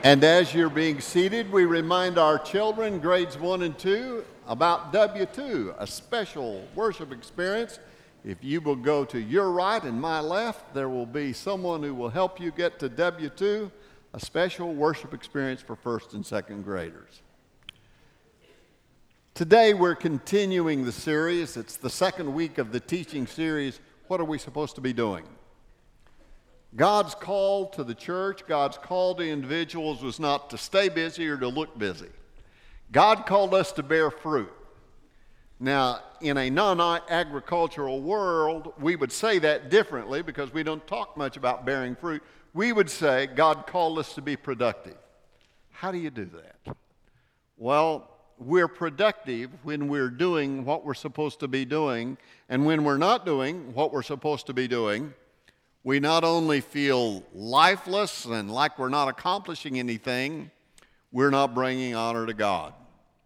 And as you're being seated, we remind our children, grades 1 and 2, about W2, a special worship experience. If you will go to your right and my left, there will be someone who will help you get to W2, a special worship experience for first and second graders. Today we're continuing the series. It's the second week of the teaching series, What Are We Supposed to Be Doing? God's call to the church, God's call to individuals was not to stay busy or to look busy. God called us to bear fruit. Now, in a non-agricultural world, we would say that differently because we don't talk much about bearing fruit. We would say God called us to be productive. How do you do that? Well, we're productive when we're doing what we're supposed to be doing, and when we're not doing what we're supposed to be doing, we not only feel lifeless and like we're not accomplishing anything, we're not bringing honor to God.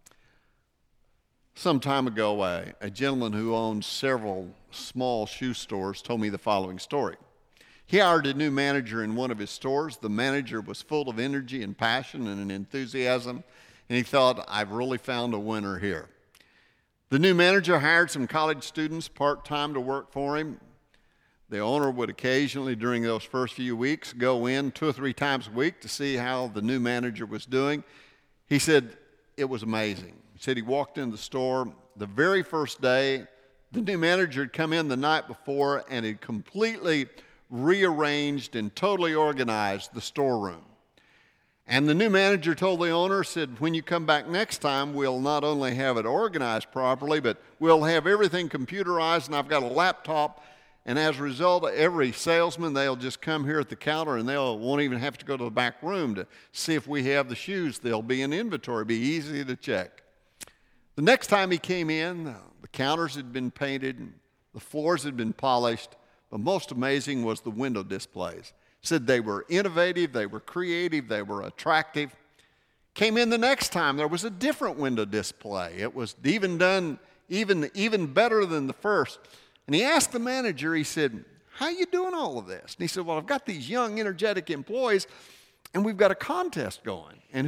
Some time ago, a gentleman who owns several small shoe stores told me the following story. He hired a new manager in one of his stores. The manager was full of energy and passion and enthusiasm, and he thought, I've really found a winner here. The new manager hired some college students part-time to work for him. The owner would occasionally, during those first few weeks, go in 2 or 3 times a week to see how the new manager was doing. He said it was amazing. He said he walked in the store the very first day. The new manager had come in the night before and had completely rearranged and totally organized the storeroom. And the new manager told the owner, said, when you come back next time, we'll not only have it organized properly, but we'll have everything computerized, and I've got a laptop. And as a result, every salesman, they'll just come here at the counter and they won't even have to go to the back room to see if we have the shoes. They'll be in inventory, be easy to check. The next time he came in, the counters had been painted, the floors had been polished, but most amazing was the window displays. Said they were innovative, they were creative, they were attractive. Came in the next time, there was a different window display. It was even done even better than the first. And he asked the manager, he said, how are you doing all of this? And he said, well, I've got these young, energetic employees, and we've got a contest going. And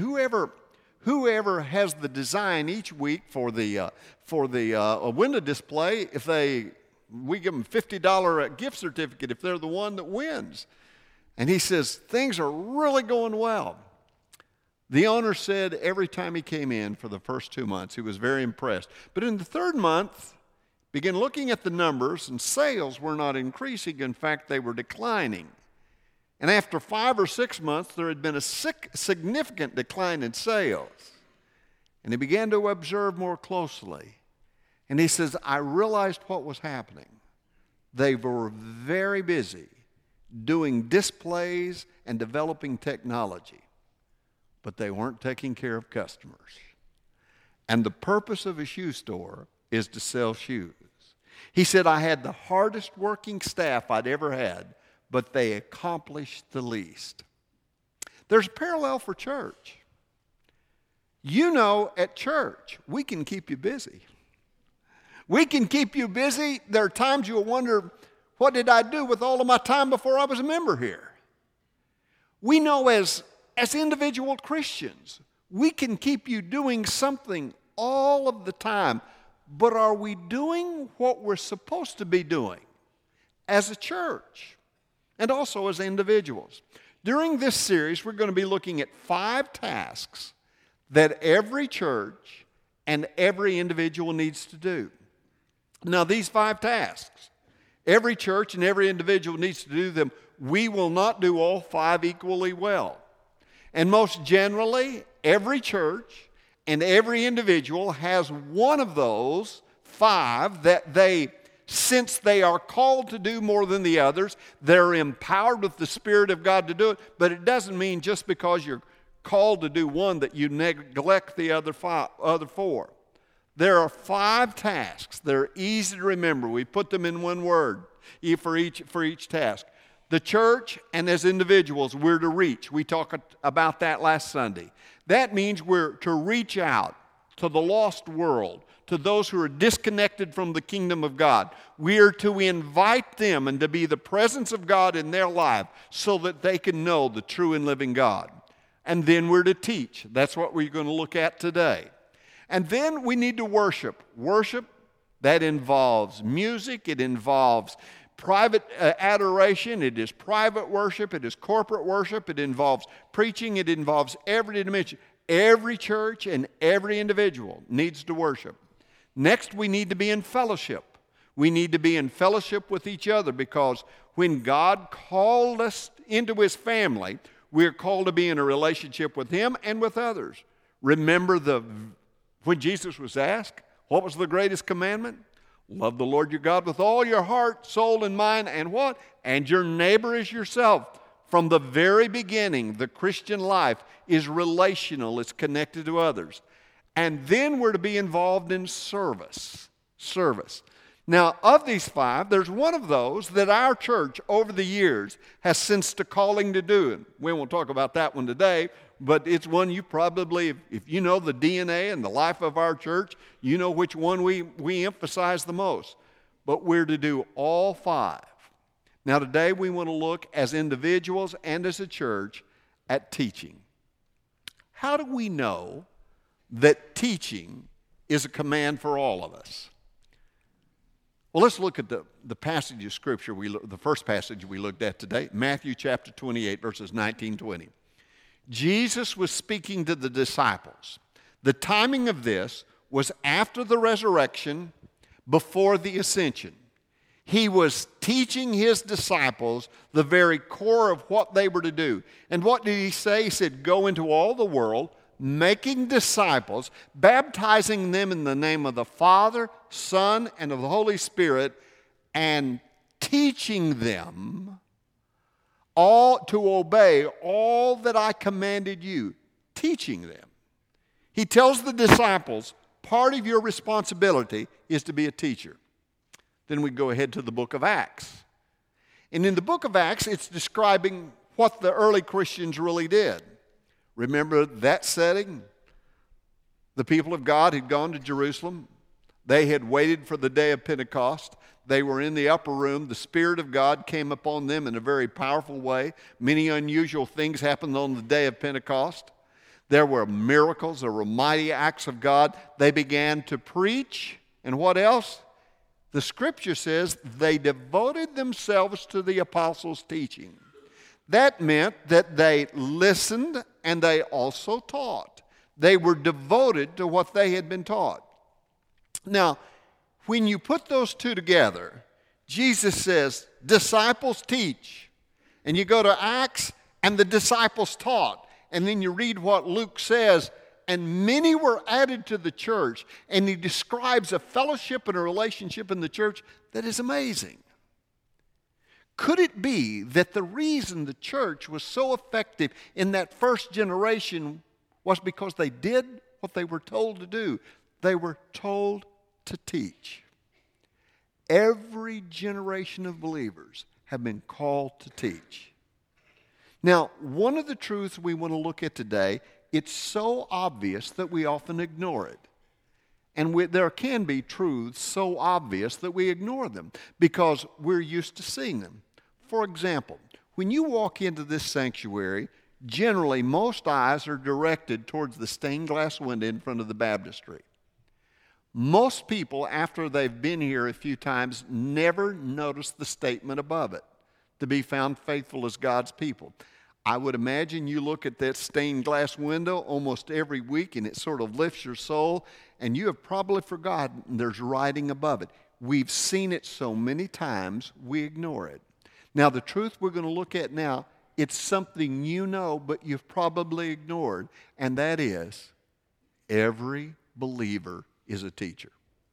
whoever has the design each week for the window display, we give them a $50 gift certificate if they're the one that wins. And he says, things are really going well. The owner said every time he came in for the first 2 months, he was very impressed. But in the third month, began looking at the numbers, and sales were not increasing. In fact, they were declining. And after 5 or 6 months, there had been a significant decline in sales. And he began to observe more closely. And he says, I realized what was happening. They were very busy doing displays and developing technology, but they weren't taking care of customers. And the purpose of a shoe store is to sell shoes. He said, I had the hardest working staff I'd ever had, but they accomplished the least. There's a parallel for church. You know, at church, we can keep you busy. We can keep you busy. There are times you'll wonder, what did I do with all of my time before I was a member here? We know as individual Christians, we can keep you doing something all of the time. But are we doing what we're supposed to be doing as a church and also as individuals? During this series, we're going to be looking at 5 tasks that every church and every individual needs to do. Now, these 5 tasks, every church and every individual needs to do them. We will not do all 5 equally well. And most generally, every church and every individual has one of those 5 that since they are called to do more than the others, they're empowered with the Spirit of God to do it. But it doesn't mean just because you're called to do one that you neglect the other 4. There are 5 tasks. They're easy to remember. We put them in one word for each task. The church and as individuals, we're to reach. We talked about that last Sunday. That means we're to reach out to the lost world, to those who are disconnected from the kingdom of God. We are to invite them and to be the presence of God in their life so that they can know the true and living God. And then we're to teach. That's what we're going to look at today. And then we need to worship. Worship, that involves music. It involves private adoration. It is private worship. It is corporate worship. It involves preaching. It involves every dimension. Every church and every individual needs to worship. Next, we need to be in fellowship. We need to be in fellowship with each other, because when God called us into His family, we're called to be in a relationship with Him and with others. Remember when Jesus was asked, what was the greatest commandment? Love the Lord your God with all your heart, soul, and mind, and what? And your neighbor as yourself. From the very beginning, the Christian life is relational. It's connected to others. And then we're to be involved in service. Service. Now, of these five, there's one of those that our church over the years has sensed a calling to do. And we won't talk about that one today, but it's one you probably, if you know the DNA and the life of our church, you know which one we emphasize the most. But we're to do all five. Now, today we want to look as individuals and as a church at teaching. How do we know that teaching is a command for all of us? Well, let's look at the passage of Scripture, the first passage we looked at today, Matthew chapter 28, verses 19-20. Jesus was speaking to the disciples. The timing of this was after the resurrection, before the ascension. He was teaching His disciples the very core of what they were to do. And what did He say? He said, go into all the world, making disciples, baptizing them in the name of the Father, Son, and of the Holy Spirit, and teaching them all to obey all that I commanded you. Teaching them. He tells the disciples, part of your responsibility is to be a teacher. Then we go ahead to the book of Acts. And in the book of Acts, it's describing what the early Christians really did. Remember that setting? The people of God had gone to Jerusalem. They had waited for the day of Pentecost. They were in the upper room. The Spirit of God came upon them in a very powerful way. Many unusual things happened on the day of Pentecost. There were miracles. There were mighty acts of God. They began to preach. And what else? The Scripture says they devoted themselves to the apostles' teaching. That meant that they listened and they also taught. They were devoted to what they had been taught. Now, when you put those two together, Jesus says, disciples teach. And you go to Acts, and the disciples taught. And then you read what Luke says, and many were added to the church. And he describes a fellowship and a relationship in the church that is amazing. Could it be that the reason the church was so effective in that first generation was because they did what they were told to do? They were told to teach. Every generation of believers have been called to teach. Now, one of the truths we want to look at today, it's so obvious that we often ignore it. And there can be truths so obvious that we ignore them because we're used to seeing them. For example, when you walk into this sanctuary, generally most eyes are directed towards the stained glass window in front of the baptistry. Most people, after they've been here a few times, never notice the statement above it, to be found faithful as God's people. I would imagine you look at that stained glass window almost every week and it sort of lifts your soul, and you have probably forgotten there's writing above it. We've seen it so many times, we ignore it. Now, the truth we're going to look at now, it's something you know, but you've probably ignored, and that is every believer is a teacher.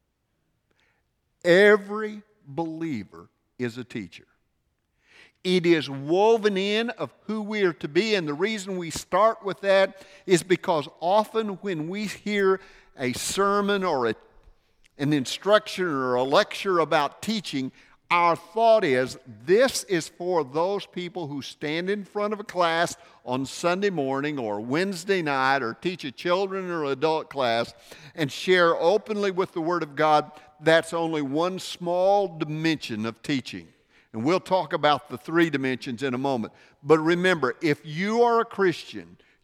Every believer is a teacher. It is woven in of who we are to be, and the reason we start with that is because often when we hear a sermon or an instruction or a lecture about teaching, our thought is, this is for those people who stand in front of a class on Sunday morning or Wednesday night or teach a children or adult class and share openly with the Word of God. That's only one small dimension of teaching. And we'll talk about the three dimensions in a moment. But remember, if you are a Christian,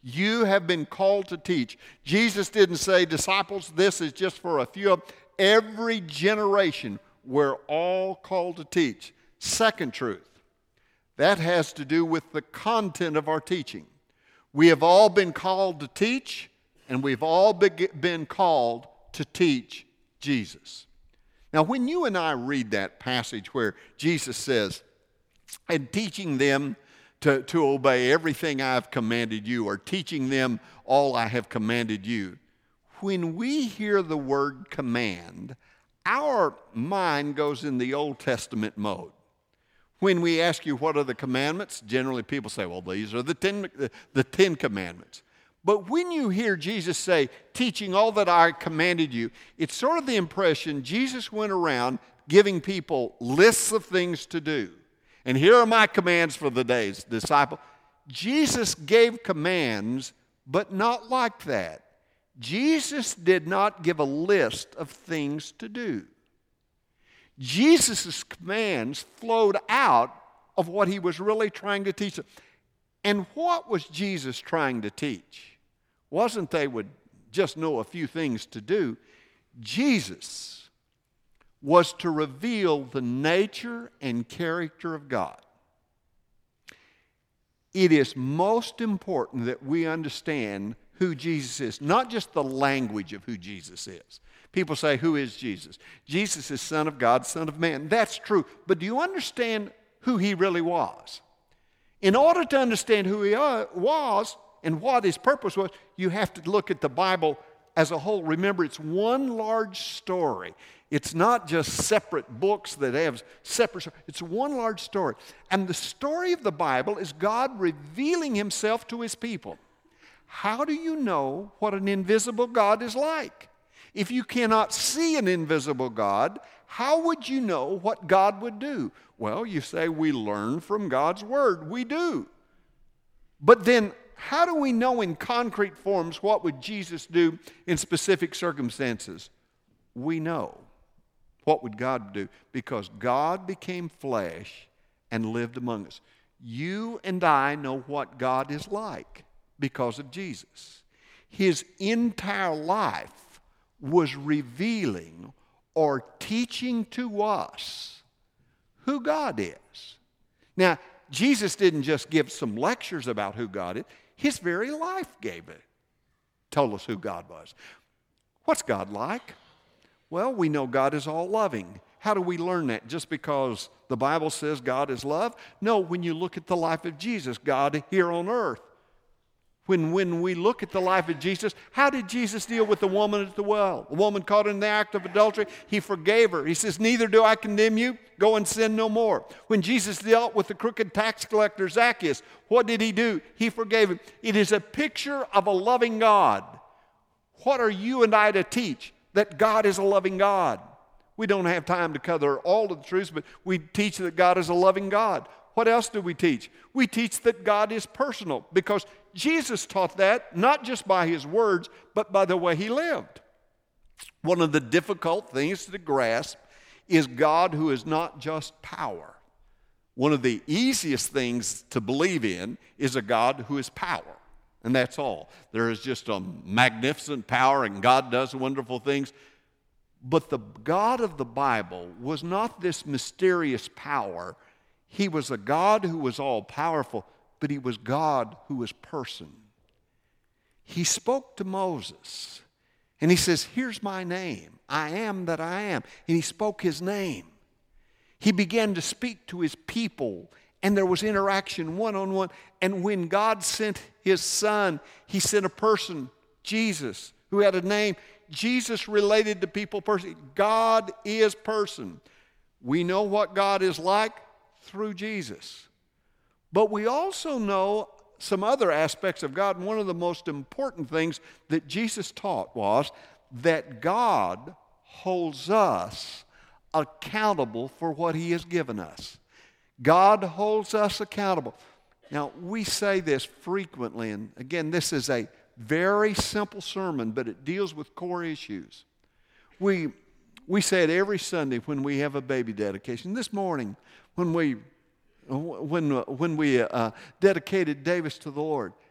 You have been called to teach. Jesus didn't say, disciples, this is just for a few. Every generation, we're all called to teach. Second truth, that has to do with the content of our teaching. We have all been called to teach, and we've all been called to teach Jesus. Now, when you and I read that passage where Jesus says, and teaching them to obey everything I've commanded you, or teaching them all I have commanded you, when we hear the word command, our mind goes in the Old Testament mode. When we ask you what are the commandments, generally people say, well, these are the Ten Commandments. But when you hear Jesus say, teaching all that I commanded you, it's sort of the impression Jesus went around giving people lists of things to do. And here are my commands for the days, disciple. Jesus gave commands, but not like that. Jesus did not give a list of things to do. Jesus' commands flowed out of what he was really trying to teach them. And what was Jesus trying to teach? Wasn't they would just know a few things to do. Jesus was to reveal the nature and character of God. It is most important that we understand who Jesus is, not just the language of who Jesus is. People say, who is Jesus? Jesus is Son of God, Son of Man. That's true. But do you understand who he really was? In order to understand who he was and what his purpose was, you have to look at the Bible as a whole. Remember, it's one large story. It's not just separate books that have separate stories. It's one large story. And the story of the Bible is God revealing himself to his people. How do you know what an invisible God is like? If you cannot see an invisible God, how would you know what God would do? Well, you say we learn from God's Word. We do. But then how do we know in concrete forms what would Jesus do in specific circumstances? We know. What would God do? Because God became flesh and lived among us. You and I know what God is like because of Jesus. His entire life was revealing or teaching to us who God is. Now, Jesus didn't just give some lectures about who God is. His very life gave it. Told us who God was. What's God like? Well, we know God is all loving. How do we learn that? Just because the Bible says God is love? No, when you look at the life of Jesus, God here on earth. When we look at the life of Jesus, how did Jesus deal with the woman at the well? A woman caught in the act of adultery, he forgave her. He says, neither do I condemn you, go and sin no more. When Jesus dealt with the crooked tax collector Zacchaeus, what did he do? He forgave him. It is a picture of a loving God. What are you and I to teach? That God is a loving God. We don't have time to cover all of the truths, but we teach that God is a loving God. What else do we teach? We teach that God is personal, because Jesus taught that not just by his words, but by the way he lived. One of the difficult things to grasp is God who is not just power. One of the easiest things to believe in is a God who is power. And that's all. There is just a magnificent power and God does wonderful things. But the God of the Bible was not this mysterious power. He was a God who was all powerful, but he was God who was person. He spoke to Moses and he says, here's my name. I am that I am. And he spoke his name. He began to speak to his people, and there was interaction one-on-one. And when God sent his son, he sent a person, Jesus, who had a name. Jesus related to people personally. God is person. We know what God is like through Jesus. But we also know some other aspects of God. And one of the most important things that Jesus taught was that God holds us accountable for what he has given us. God holds us accountable. Now, we say this frequently, and again, this is a very simple sermon, but it deals with core issues. We say it every Sunday when we have a baby dedication. This morning, when we dedicated Davis to the Lord,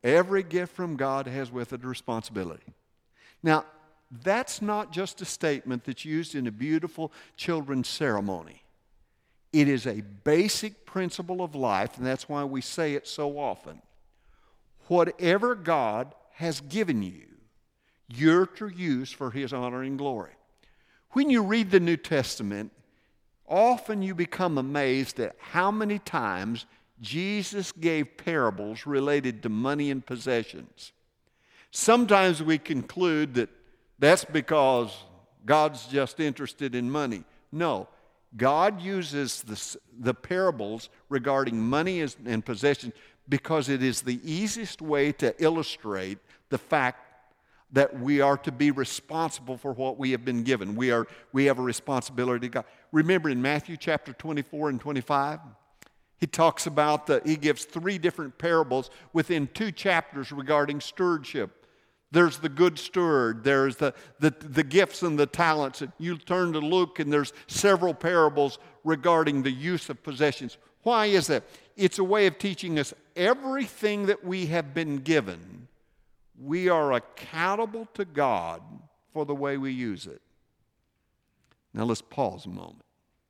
Every gift from God has with it a responsibility. Now, that's not just a statement that's used in a beautiful children's ceremony. It is a basic principle of life, and that's why we say it so often. Whatever God has given you, you're to use for His honor and glory. When you read the New Testament, often you become amazed at how many times Jesus gave parables related to money and possessions. Sometimes we conclude that that's because God's just interested in money. No, God uses the parables regarding money and possessions because it is the easiest way to illustrate the fact that we are to be responsible for what we have been given. We have a responsibility to God. Remember in Matthew chapter 24 and 25, he talks about he gives 3 different parables within 2 chapters regarding stewardship. There's the good steward. There's the gifts and the talents. You turn to Luke and there's several parables regarding the use of possessions. Why is that? It's a way of teaching us everything that we have been given. We are accountable to God for the way we use it. Now let's pause a moment.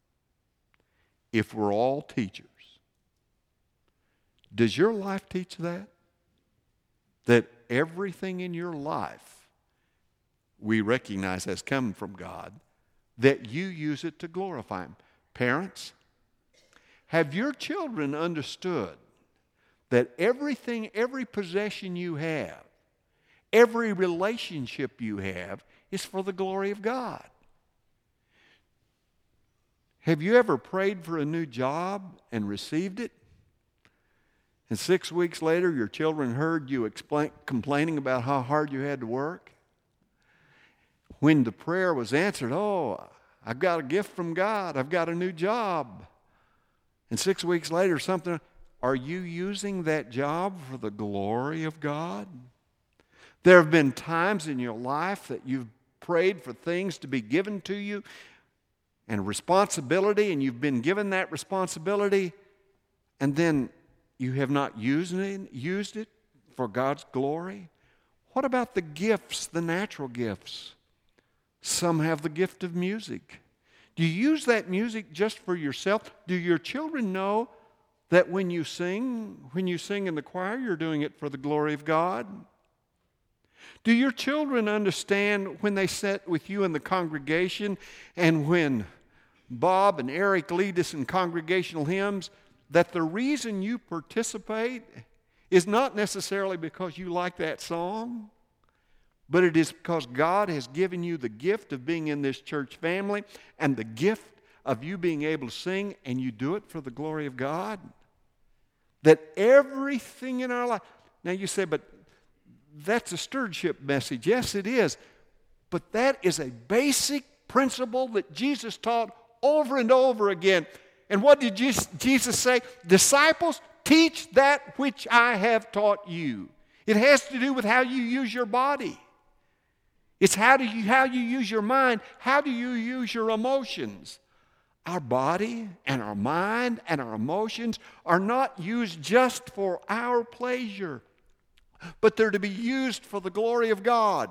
If we're all teachers, does your life teach that? That everything in your life we recognize has come from God, that you use it to glorify Him. Parents, have your children understood that everything, every possession you have, every relationship you have is for the glory of God? Have you ever prayed for a new job and received it? And 6 weeks later, your children heard you complaining about how hard you had to work? When the prayer was answered, oh, I've got a gift from God. I've got a new job. And 6 weeks later, are you using that job for the glory of God? There have been times in your life that you've prayed for things to be given to you and responsibility, and you've been given that responsibility, and then you have not used it for God's glory? What about the gifts, the natural gifts? Some have the gift of music. Do you use that music just for yourself? Do your children know that when you sing in the choir, you're doing it for the glory of God? Do your children understand when they sit with you in the congregation and when Bob and Eric lead us in congregational hymns, that the reason you participate is not necessarily because you like that song, but it is because God has given you the gift of being in this church family and the gift of you being able to sing, and you do it for the glory of God? That everything in our life... Now you say, but that's a stewardship message. Yes, it is. But that is a basic principle that Jesus taught over and over again. And what did Jesus say? Disciples, teach that which I have taught you. It has to do with how you use your body. It's how you use your mind. How do you use your emotions? Our body and our mind and our emotions are not used just for our pleasure, but they're to be used for the glory of God.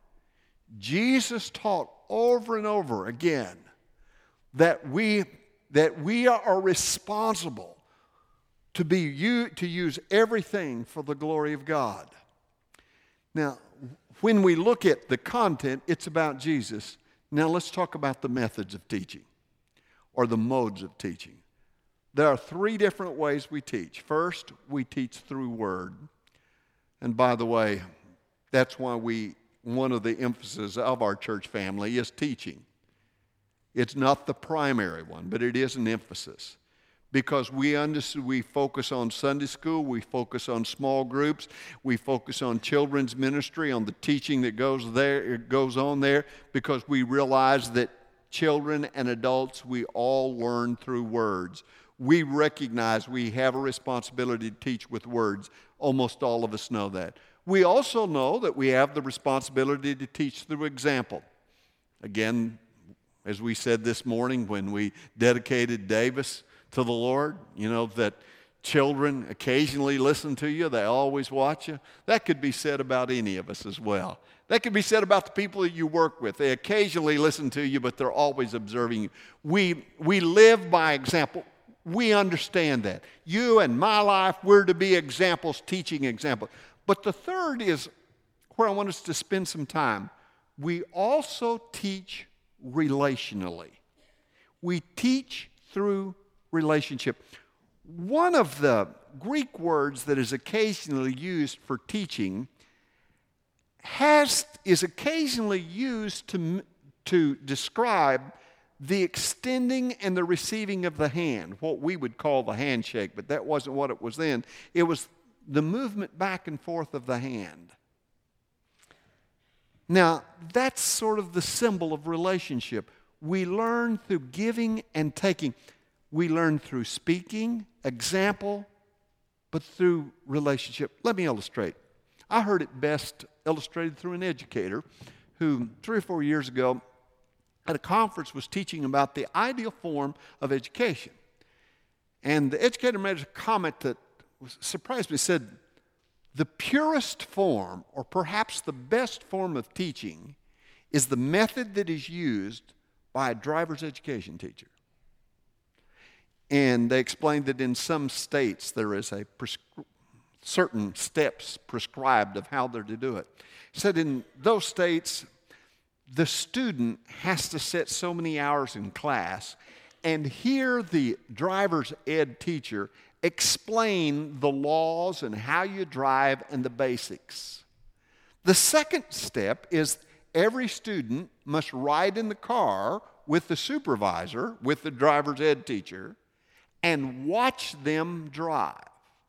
Jesus taught over and over again that we are responsible to use everything for the glory of God. Now, when we look at the content, it's about Jesus. Now let's talk about the methods of teaching or the modes of teaching. There are 3 different ways we teach. First, we teach through word. And by the way, that's why one of the emphasis of our church family is teaching. It's not the primary one, but it is an emphasis. Because we focus on Sunday school, we focus on small groups, we focus on children's ministry, on the teaching that goes on there, because we realize that children and adults, we all learn through words. We recognize we have a responsibility to teach with words. Almost all of us know that. We also know that we have the responsibility to teach through example. Again, as we said this morning when we dedicated Davis to the Lord, that children occasionally listen to you. They always watch you. That could be said about any of us as well. That could be said about the people that you work with. They occasionally listen to you, but they're always observing you. We live by example. We understand that. You and my life, we're to be examples, teaching examples. But the third is where I want us to spend some time. We also teach relationally. We teach through relationship. One of the Greek words that is occasionally used for teaching is occasionally used to describe the extending and the receiving of the hand, what we would call the handshake, but that wasn't what it was then. It was the movement back and forth of the hand. Now, that's sort of the symbol of relationship. We learn through giving and taking. We learn through speaking, example, but through relationship. Let me illustrate. I heard it best illustrated through an educator who 3 or 4 years ago at a conference was teaching about the ideal form of education. And the educator made a comment that surprised me. He said, the purest form, or perhaps the best form of teaching, is the method that is used by a driver's education teacher. And they explained that in some states there is a certain steps prescribed of how they're to do it. He said in those states, the student has to sit so many hours in class and hear the driver's ed teacher explain the laws and how you drive and the basics. The second step is every student must ride in the car with the supervisor, with the driver's ed teacher, and watch them drive.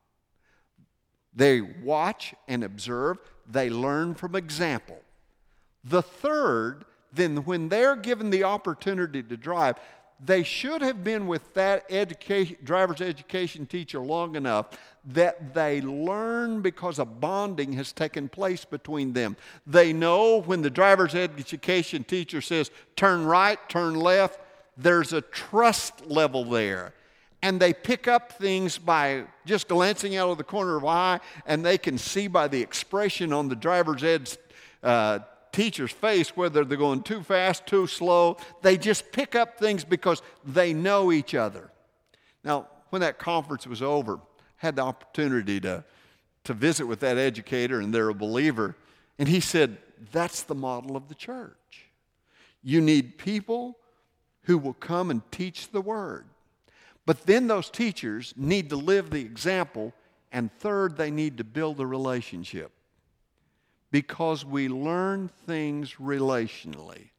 They watch and observe. They learn from example. The third, then when they're given the opportunity to drive, they should have been with that driver's education teacher long enough that they learn because a bonding has taken place between them. They know when the driver's education teacher says, turn right, turn left, there's a trust level there. And they pick up things by just glancing out of the corner of an eye, and they can see by the expression on the driver's ed teacher's face whether they're going too fast, too slow. They just pick up things because they know each other. Now, when that conference was over, I had the opportunity to visit with that educator, and they're a believer. And he said, that's the model of the church. You need people who will come and teach the word. But then those teachers need to live the example, and third, they need to build the relationship. Because we learn things relationally.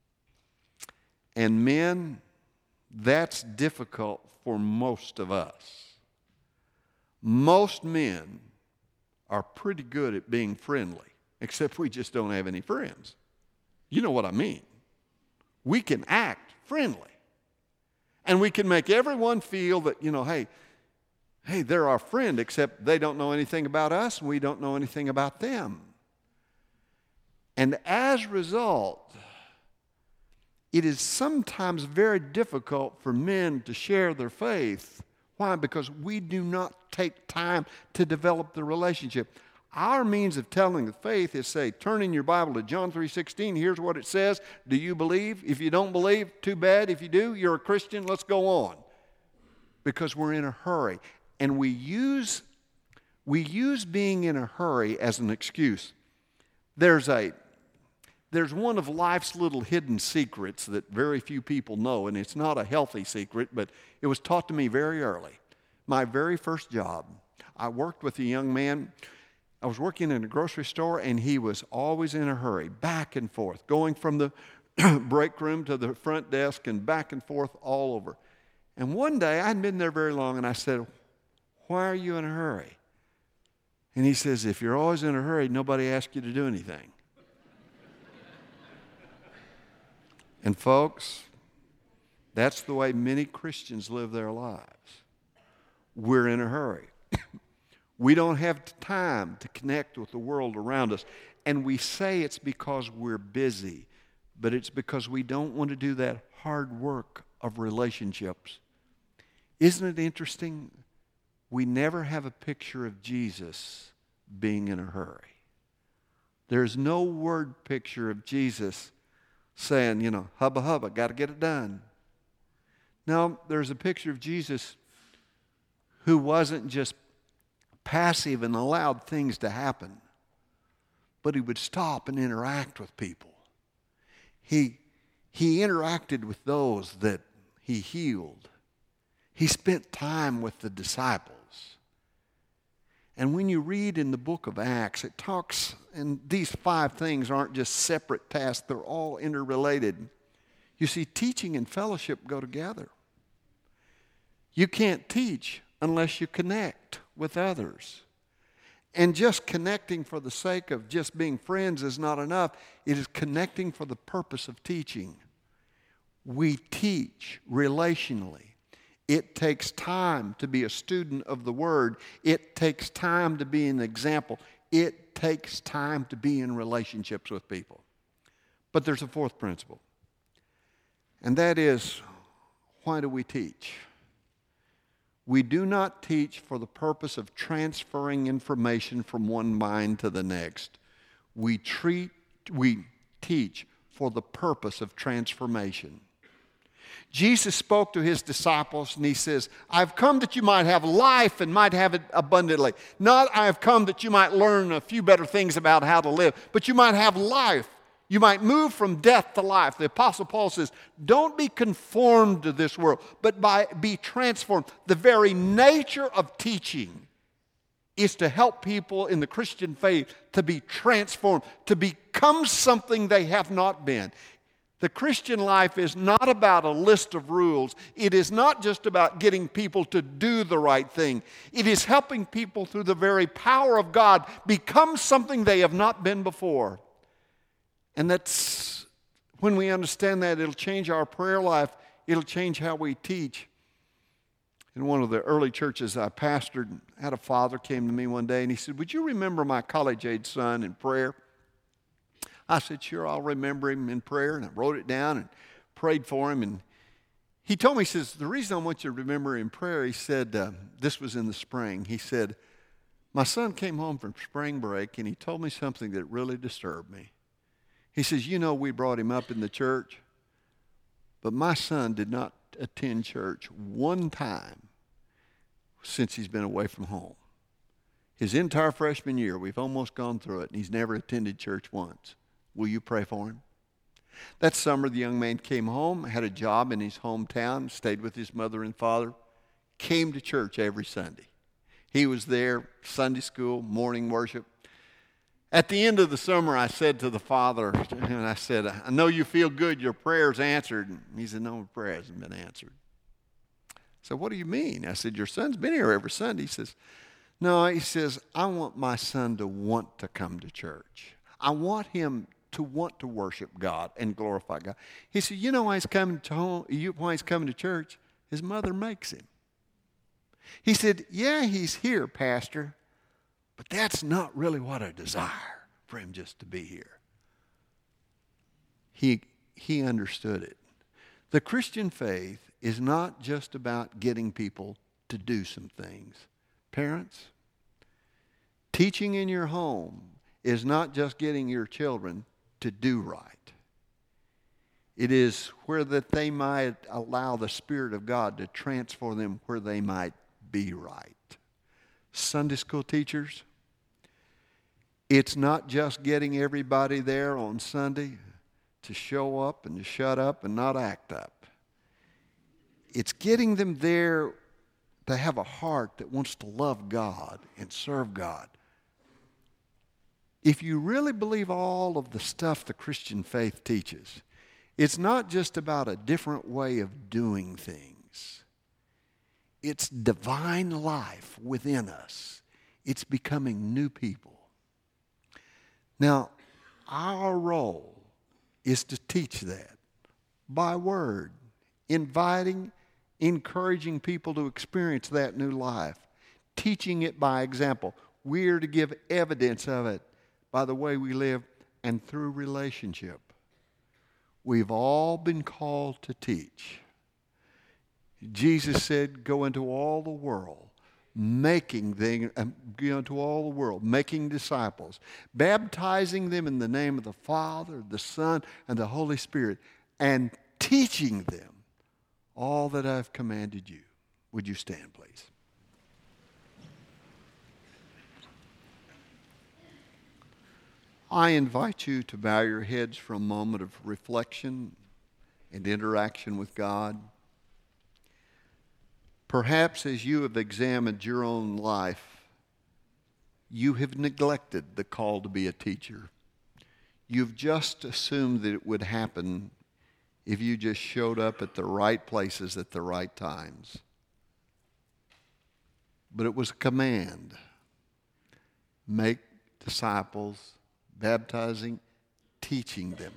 And men, that's difficult for most of us. Most men are pretty good at being friendly, except we just don't have any friends. You know what I mean. We can act friendly. And we can make everyone feel that, hey, they're our friend, except they don't know anything about us and we don't know anything about them. And as a result, it is sometimes very difficult for men to share their faith. Why? Because we do not take time to develop the relationship. Our means of telling the faith is say, turn in your Bible to John 3:16. Here's what it says. Do you believe? If you don't believe, too bad. If you do, you're a Christian. Let's go on. Because we're in a hurry. And we use being in a hurry as an excuse. There's one of life's little hidden secrets that very few people know, and it's not a healthy secret, but it was taught to me very early. My very first job, I worked with a young man. I was working in a grocery store, and he was always in a hurry, back and forth, going from the break room to the front desk and back and forth all over. And one day, I hadn't been there very long, and I said, why are you in a hurry? And he says, if you're always in a hurry, nobody asks you to do anything. And folks, that's the way many Christians live their lives. We're in a hurry. We don't have time to connect with the world around us. And we say it's because we're busy, but it's because we don't want to do that hard work of relationships. Isn't it interesting? we never have a picture of Jesus being in a hurry. There's no word picture of Jesus saying, hubba hubba, got to get it done. No, there's a picture of Jesus who wasn't just passive and allowed things to happen, but he would stop and interact with people. He interacted with those that he healed. He spent time with the disciples. And when you read in the book of Acts, it talks, and these 5 things aren't just separate tasks, they're all interrelated. You see, teaching and fellowship go together. You can't teach unless you connect with others. And just connecting for the sake of just being friends is not enough. It is connecting for the purpose of teaching. We teach relationally. It takes time to be a student of the Word. It takes time to be an example. It takes time to be in relationships with people. But there's a 4th principle. And that is, why do we teach? We do not teach for the purpose of transferring information from one mind to the next. We teach for the purpose of transformation. Jesus spoke to his disciples and he says, I've come that you might have life and might have it abundantly. Not I have come that you might learn a few better things about how to live, but you might have life. You might move from death to life. The Apostle Paul says, don't be conformed to this world, but be transformed. The very nature of teaching is to help people in the Christian faith to be transformed, to become something they have not been. The Christian life is not about a list of rules. It is not just about getting people to do the right thing. It is helping people through the very power of God become something they have not been before. And that's when we understand that, it'll change our prayer life. It'll change how we teach. In one of the early churches I pastored, I had a father came to me one day and he said, would you remember my college-age son in prayer? I said, sure, I'll remember him in prayer. And I wrote it down and prayed for him. And he told me, he says, the reason I want you to remember in prayer, he said, this was in the spring. He said, my son came home from spring break and he told me something that really disturbed me. He says, we brought him up in the church, but my son did not attend church one time since he's been away from home. His entire freshman year, we've almost gone through it, and he's never attended church once. Will you pray for him? That summer, the young man came home, had a job in his hometown, stayed with his mother and father, came to church every Sunday. He was there, Sunday school, morning worship. At the end of the summer, I said to the father, and I said, I know you feel good, your prayer's answered. And he said, no, my prayer hasn't been answered. So what do you mean? I said, your son's been here every Sunday. He says, no, he says, I want my son to want to come to church. I want him to want to worship God and glorify God. He said, why he's coming to home, why he's coming to church? His mother makes him. He said, yeah, he's here, Pastor, but that's not really what I desire for him just to be here. He understood it. The Christian faith is not just about getting people to do some things. Parents, teaching in your home is not just getting your children to do right. It is where that they might allow the Spirit of God to transform them where they might be right. Sunday school teachers, it's not just getting everybody there on Sunday to show up and to shut up and not act up. It's getting them there to have a heart that wants to love God and serve God. If you really believe all of the stuff the Christian faith teaches, it's not just about a different way of doing things. It's divine life within us. It's becoming new people. Now, our role is to teach that by word, inviting, encouraging people to experience that new life, teaching it by example. We're to give evidence of it by the way we live and through relationship. We've all been called to teach. Jesus said, go into all the world, making them, to all the world, making disciples, baptizing them in the name of the Father, the Son, and the Holy Spirit, and teaching them all that I've commanded you. Would you stand, please? I invite you to bow your heads for a moment of reflection and interaction with God. Perhaps as you have examined your own life, you have neglected the call to be a teacher. You've just assumed that it would happen if you just showed up at the right places at the right times. But it was a command. Make disciples, baptizing, teaching them.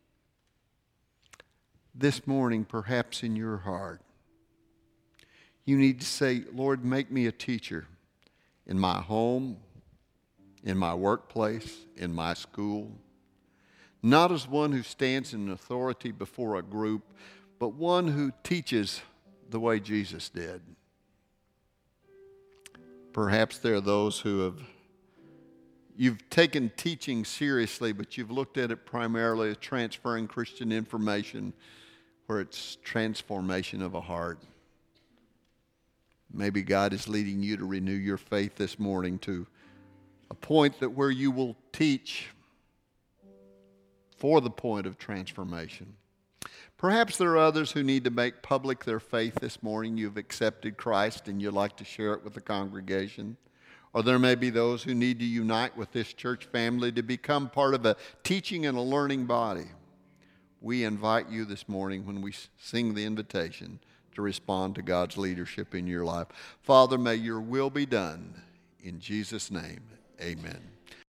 This morning, perhaps in your heart, you need to say, Lord, make me a teacher in my home, in my workplace, in my school. Not as one who stands in authority before a group, but one who teaches the way Jesus did. Perhaps there are those who you've taken teaching seriously, but you've looked at it primarily as transferring Christian information, where it's transformation of a heart. Maybe God is leading you to renew your faith this morning to a point that where you will teach for the point of transformation. Perhaps there are others who need to make public their faith this morning. You've accepted Christ and you'd like to share it with the congregation. Or there may be those who need to unite with this church family to become part of a teaching and a learning body. We invite you this morning when we sing the invitation to respond to God's leadership in your life. Father, may your will be done. In Jesus' name, amen.